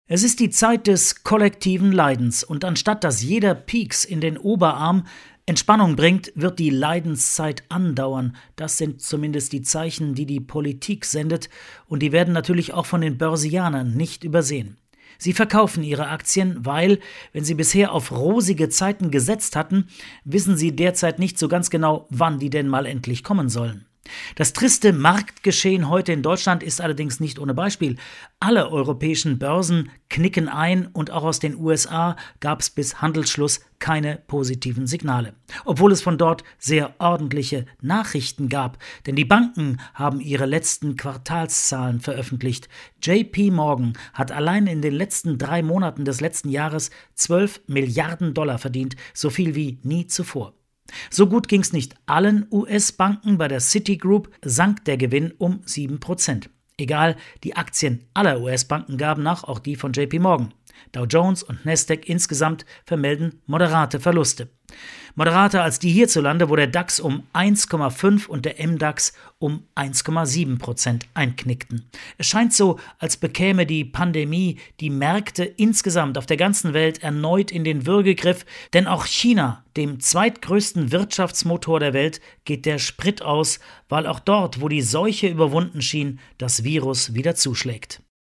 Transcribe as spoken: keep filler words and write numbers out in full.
Es ist die Zeit des kollektiven Leidens und anstatt dass jeder Pieks in den Oberarm Entspannung bringt, wird die Leidenszeit andauern. Das sind zumindest die Zeichen, die die Politik sendet, und die werden natürlich auch von den Börsianern nicht übersehen. Sie verkaufen ihre Aktien, weil, wenn sie bisher auf rosige Zeiten gesetzt hatten, wissen sie derzeit nicht so ganz genau, wann die denn mal endlich kommen sollen. Das triste Marktgeschehen heute in Deutschland ist allerdings nicht ohne Beispiel. Alle europäischen Börsen knicken ein und auch aus den U S A gab es bis Handelsschluss keine positiven Signale. Obwohl es von dort sehr ordentliche Nachrichten gab, denn die Banken haben ihre letzten Quartalszahlen veröffentlicht. J P Morgan hat allein in den letzten drei Monaten des letzten Jahres zwölf Milliarden Dollar verdient, so viel wie nie zuvor. So gut ging es nicht allen U S-Banken. Bei der Citigroup sank der Gewinn um sieben Prozent. Egal, die Aktien aller U S-Banken gaben nach, auch die von J P Morgan. Dow Jones und Nasdaq insgesamt vermelden moderate Verluste. Moderater als die hierzulande, wo der DAX um eins Komma fünf und der M DAX um eins Komma sieben Prozent einknickten. Es scheint so, als bekäme die Pandemie die Märkte insgesamt auf der ganzen Welt erneut in den Würgegriff, denn auch China, dem zweitgrößten Wirtschaftsmotor der Welt, geht der Sprit aus, weil auch dort, wo die Seuche überwunden schien, das Virus wieder zuschlägt.